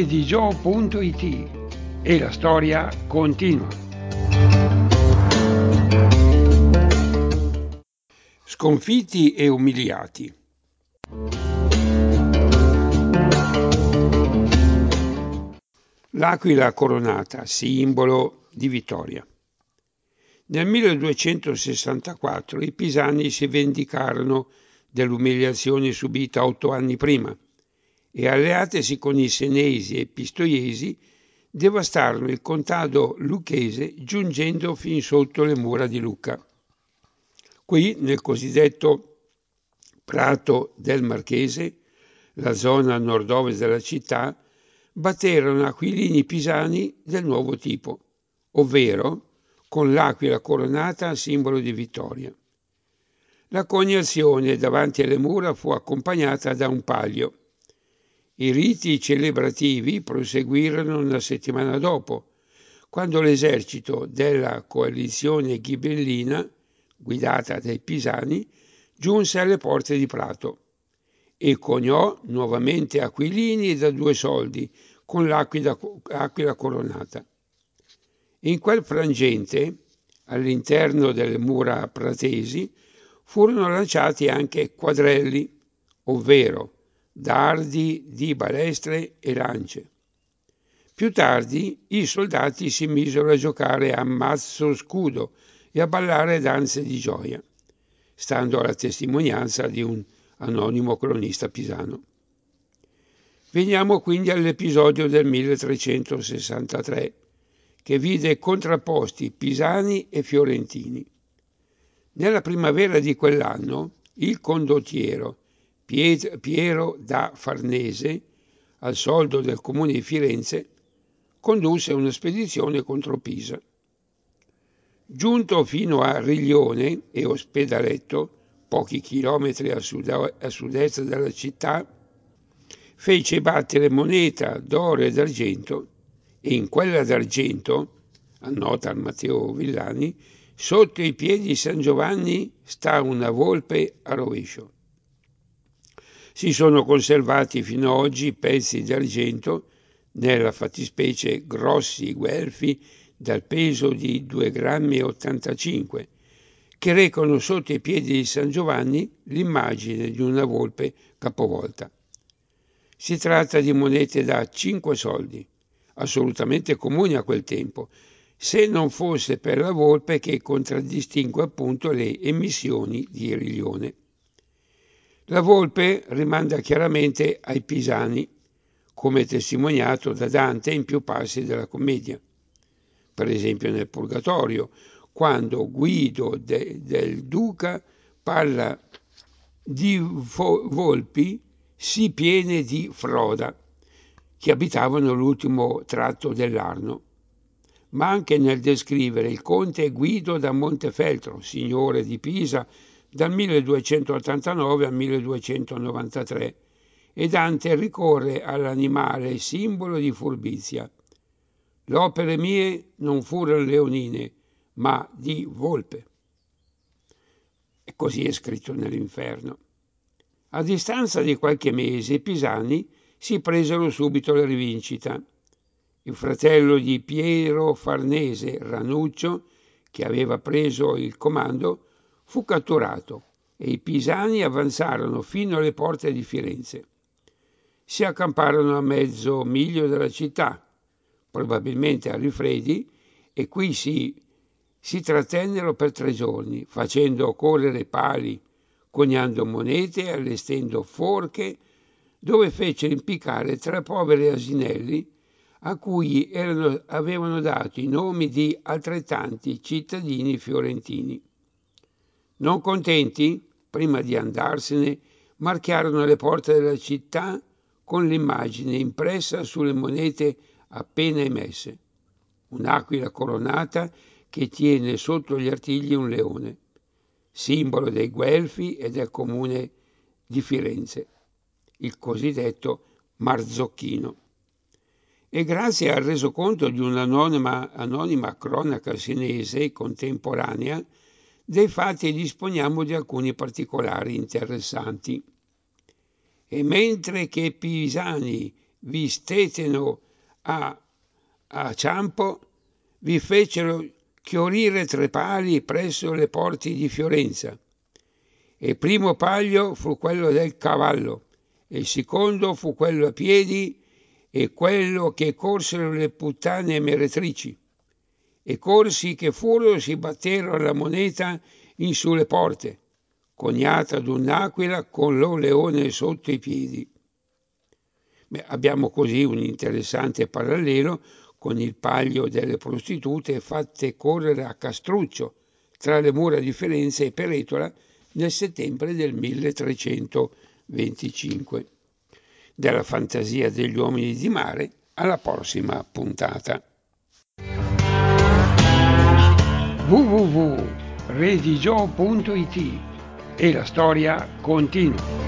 Edigio.it e la storia continua. Sconfitti e umiliati. L'aquila coronata, simbolo di vittoria. Nel 1264 i pisani si vendicarono dell'umiliazione subita 8 anni prima e, alleatisi con i senesi e pistoiesi, devastarono il contado lucchese giungendo fin sotto le mura di Lucca. Qui, nel cosiddetto Prato del Marchese, la zona a nord-ovest della città, batterono aquilini pisani del nuovo tipo, ovvero con l'aquila coronata, simbolo di vittoria. La coniazione davanti alle mura fu accompagnata da un palio. I riti celebrativi proseguirono una settimana dopo, quando l'esercito della coalizione ghibellina, guidata dai pisani, giunse alle porte di Prato e coniò nuovamente aquilini da 2 soldi con l'aquila coronata. In quel frangente, all'interno delle mura pratesi, furono lanciati anche quadrelli, ovvero dardi di balestre e lance. Più tardi i soldati si misero a giocare a mazzo scudo e a ballare danze di gioia, stando alla testimonianza di un anonimo cronista pisano. Veniamo quindi all'episodio del 1363, che vide contrapposti pisani e fiorentini. Nella primavera di quell'anno, il condottiero Piero da Farnese, al soldo del comune di Firenze, condusse una spedizione contro Pisa. Giunto fino a Riglione e Ospedaletto, pochi chilometri a sud-est della città, fece battere moneta d'oro e d'argento, e in quella d'argento, annota Matteo Villani, sotto i piedi di San Giovanni sta una volpe a rovescio. Si sono conservati fino ad oggi pezzi d'argento, nella fattispecie grossi guelfi dal peso di 2,85 grammi, che recano sotto i piedi di San Giovanni l'immagine di una volpe capovolta. Si tratta di monete da 5 soldi, assolutamente comuni a quel tempo, se non fosse per la volpe che contraddistingue appunto le emissioni di Riglione. La volpe rimanda chiaramente ai pisani, come testimoniato da Dante in più passi della commedia. Per esempio nel Purgatorio, quando Guido del Duca parla di volpi sì piene di froda, che abitavano l'ultimo tratto dell'Arno, ma anche nel descrivere il conte Guido da Montefeltro, signore di Pisa, dal 1289 al 1293, e Dante ricorre all'animale simbolo di furbizia. Le opere mie non furono leonine, ma di volpe. E così è scritto nell'Inferno. A distanza di qualche mese i pisani si presero subito la rivincita. Il fratello di Piero Farnese, Ranuccio, che aveva preso il comando, fu catturato e i pisani avanzarono fino alle porte di Firenze. Si accamparono a mezzo miglio dalla città, probabilmente a Rifredi, e qui si trattennero per 3 giorni, facendo correre pali, coniando monete e allestendo forche, dove fecero impiccare 3 poveri asinelli a cui avevano dato i nomi di altrettanti cittadini fiorentini. Non contenti, prima di andarsene, marchiarono le porte della città con l'immagine impressa sulle monete appena emesse, un'aquila coronata che tiene sotto gli artigli un leone, simbolo dei Guelfi e del comune di Firenze, il cosiddetto Marzocchino. E grazie al resoconto di un'anonima cronaca senese contemporanea, dei fatti disponiamo di alcuni particolari interessanti. E mentre che pisani vi steteno a Ciampo, vi fecero chiorire 3 pali presso le porte di Fiorenza. Il primo palio fu quello del cavallo, e il secondo fu quello a piedi e quello che corsero le puttane meretrici. E corsi che furono si batterono la moneta in sulle porte, coniata d'un'aquila con lo leone sotto i piedi. Abbiamo così un interessante parallelo con il palio delle prostitute fatte correre a Castruccio tra le mura di Firenze e Peretola nel settembre del 1325. Della fantasia degli uomini di mare alla prossima puntata. www.redigio.it e la storia continua.